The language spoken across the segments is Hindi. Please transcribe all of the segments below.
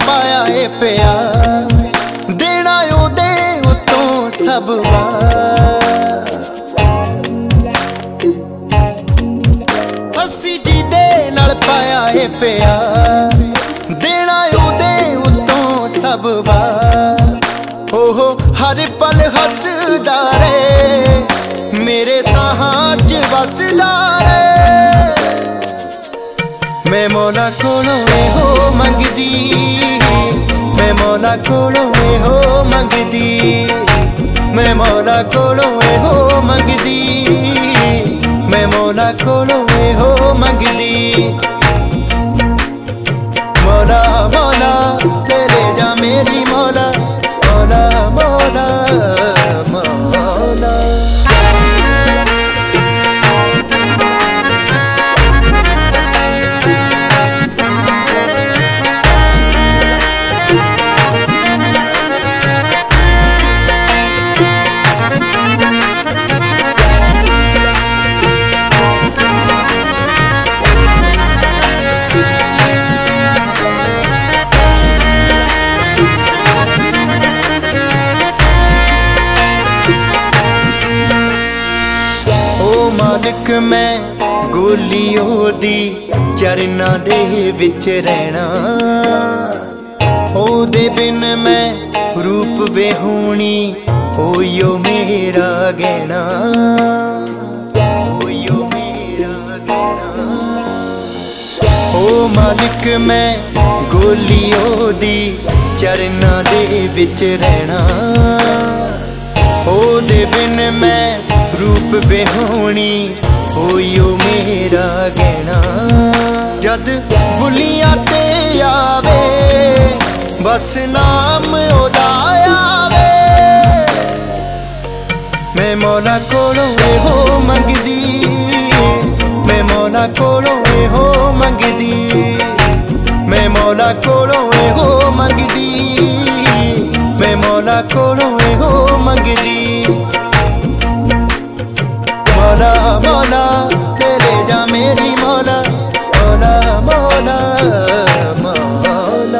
पाया ए प्यार, देना ओदे उतों सब वार। अस्सी जी दे नाल पाया ए प्यार, देना ओदे उतों सब वार। ओहो हर पल हसदा रे, मेरे साहां च वसदा रे। मैं मौला कोलों हो मंगदी, मैं मौला कोलों हो मंगदी, मैं मौला कोलों हो मंगदी, मैं मौला कोलों हो मंगदी। मौला मौला ले ले जा मेरी मौला, मौला मौला मौला। मालिक मैं गोली ओदी चरना दे विच रहना, ओदे बिन मैं रूप बेहोनी, ओयो मेरा गहना, ओयो मेरा गहना। ओ मालिक मैं गोली ओदी चरना दे विच रहना, ओदे बिन मैं रूप बेहोनी, ओयो मेरा गहना। जद बुलियां ते आवे बस नाम ओदा आवे, मैं मौला कोलों हो मंगदी, मैं मौला कोलों हो मंगदी, मैं मौला कोलों हो मंगदी, मैं मौला कोलों हो मंगदी। मौला मौला ले ले जा मेरी मौला, मौला मौला मौला।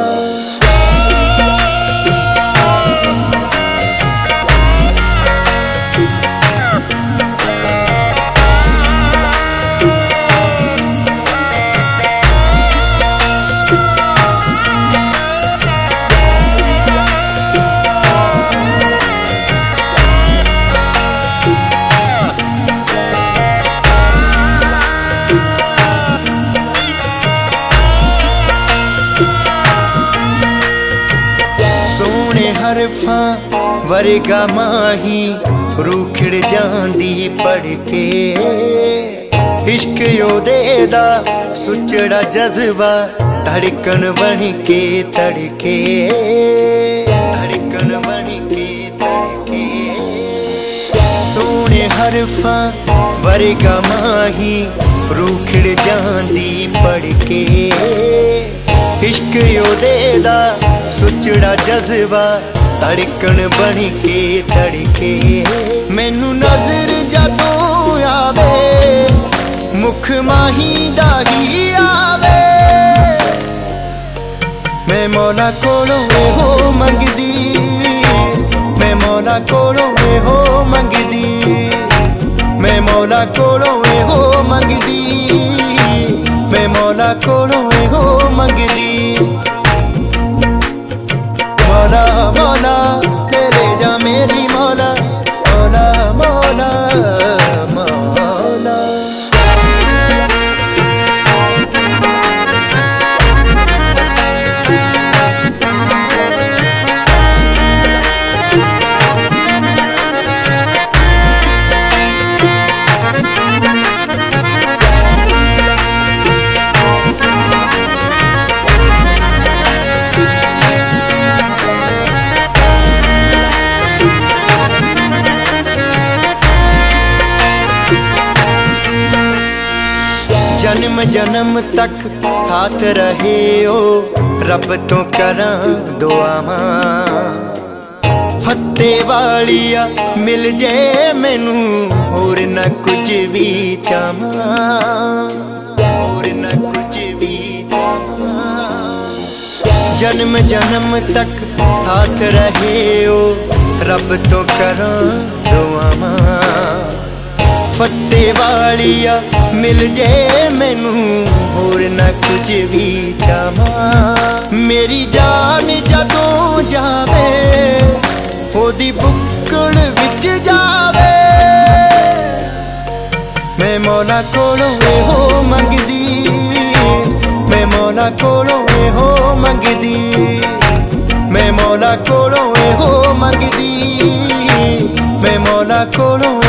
हरफां वर्गा माही रूखड़ जांदी पढ़ के, इश्क योदे दा सुचड़ा जज्बा धड़कन बन के तड़के, धड़कन बन के तड़के। सोने हरफां वर्गा माही रूखड़ जांदी पढ़ के, इश्क योदे दा सुचड़ा जज्बा धड़कन बन के तड़के। मैनू नजर जदों आवे मुख माही दा ही आवे, मैं मौला कोलों हो मंगदी, मैं मौला कोलों हो मंगदी, मैं मौला कोलों हो मंगदी, मैं मौला कोलों हो मंगदी। मौला मौला ले ले जा मेरी मौला, मौला मौला मौला। जन्म जन्म तक साथ रहे ओ रब तो करा दुआवां, फत्ते वालिया मिल जाए मैनू होर न कुछ भी चाहवां, होर न कुछ भी चाहवां। जन्म जन्म तक साथ रहे ओ रब तो करो दुआवां। फत्ते वालिया मिल जे मैनू होर ना कुछ भी चाहां। मेरी जान जदों जावे ओदी बुक्कड़ विच जावे, मैं मौला कोलों एहो मंगदी, मैं मौला कोलों एहो मंगदी, मैं मौला कोलों एहो मंगदी, मैं मौला कोलों